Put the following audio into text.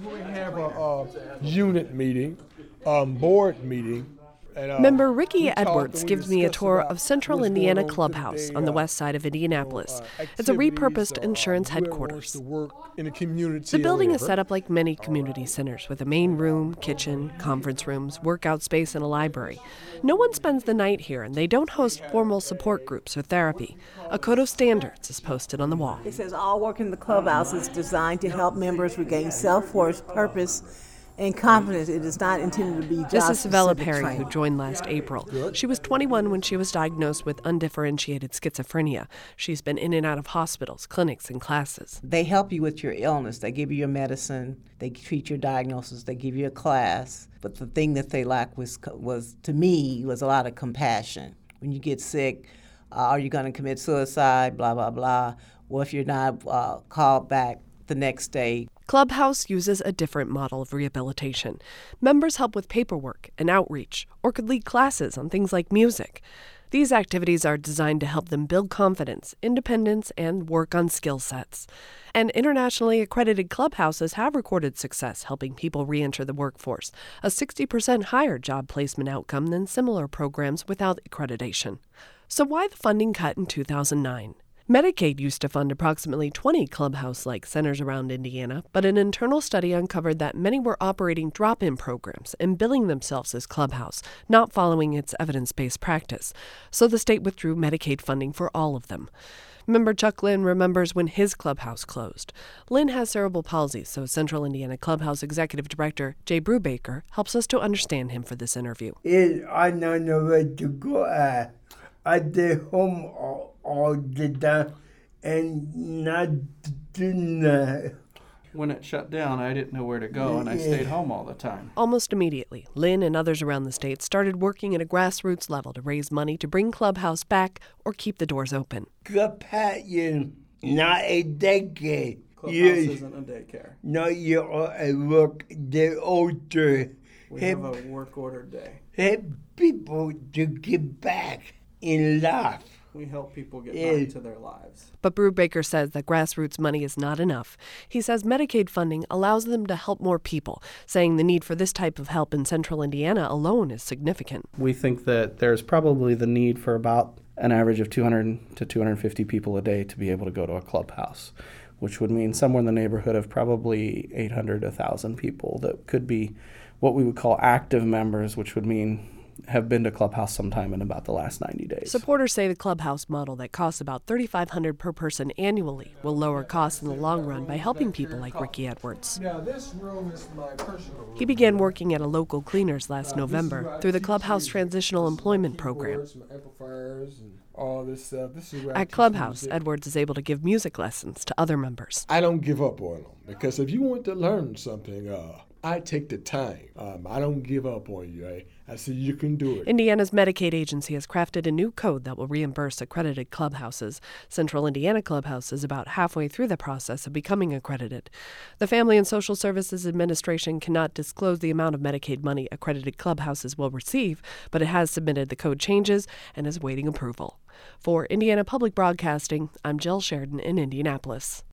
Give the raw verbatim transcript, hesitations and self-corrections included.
We have a uh, unit meeting, um, board meeting. And, uh, Member Ricky Edwards gives me a tour of Central Indiana Clubhouse on the west side of Indianapolis. It's a repurposed insurance headquarters. The building is set up like many community centers with a main room, kitchen, conference rooms, workout space, and a library. No one spends the night here, and they don't host formal support groups or therapy. A code of standards is posted on the wall. It says all work in the clubhouse is designed to help members regain self-worth, purpose, and confidence. It is not intended to be job This is Savella Perry, training. who joined last April. She was twenty-one when she was diagnosed with undifferentiated schizophrenia. She's been in and out of hospitals, clinics, and classes. They help you with your illness. They give you your medicine. They treat your diagnosis. They give you a class. But the thing that they lack was, was to me, was a lot of compassion. When you get sick, uh, are you going to commit suicide, blah, blah, blah. Well, if you're not uh, called back the next day. Clubhouse uses a different model of rehabilitation. Members help with paperwork and outreach, or could lead classes on things like music. These activities are designed to help them build confidence, independence, and work on skill sets. And internationally accredited clubhouses have recorded success helping people re-enter the workforce, a sixty percent higher job placement outcome than similar programs without accreditation. So why the funding cut in two thousand nine? Medicaid used to fund approximately twenty clubhouse-like centers around Indiana, but an internal study uncovered that many were operating drop-in programs and billing themselves as Clubhouse, not following its evidence-based practice. So the state withdrew Medicaid funding for all of them. Member Chuck Lynn remembers when his clubhouse closed. Lynn has cerebral palsy, so Central Indiana Clubhouse Executive Director Jay Brubaker helps us to understand him for this interview. It, I don't know where to go. Uh, I stay home all all the time and not doing that. When it shut down, I didn't know where to go, and I stayed home all the time. Almost immediately, Lynn and others around the state started working at a grassroots level to raise money to bring Clubhouse back or keep the doors open. Clubhouse is not a daycare. Clubhouse you, isn't a daycare. No, you're a work day order. We help, have a work order day. Help people to get back in life. We help people get Yeah. back to their lives. But Brubaker says that grassroots money is not enough. He says Medicaid funding allows them to help more people, saying the need for this type of help in Central Indiana alone is significant. We think that there's probably the need for about an average of two hundred to two hundred fifty people a day to be able to go to a clubhouse, which would mean somewhere in the neighborhood of probably eight hundred to one thousand people that could be what we would call active members, which would mean have been to Clubhouse sometime in about the last ninety days. Supporters say the Clubhouse model that costs about thirty-five hundred dollars per person annually will lower costs in the long run by helping people like Ricky Edwards. Now, this room is my personal room. He began working at a local cleaners last November through the Clubhouse Transitional Employment Program. All this stuff. This is where At Clubhouse, Edwards is able to give music lessons to other members. I don't give up on them because if you want to learn something, uh, I take the time. Um, I don't give up on you. I, I say you can do it. Indiana's Medicaid agency has crafted a new code that will reimburse accredited clubhouses. Central Indiana Clubhouse is about halfway through the process of becoming accredited. The Family and Social Services Administration cannot disclose the amount of Medicaid money accredited clubhouses will receive, but it has submitted the code changes and is waiting approval. For Indiana Public Broadcasting, I'm Jill Sheridan in Indianapolis.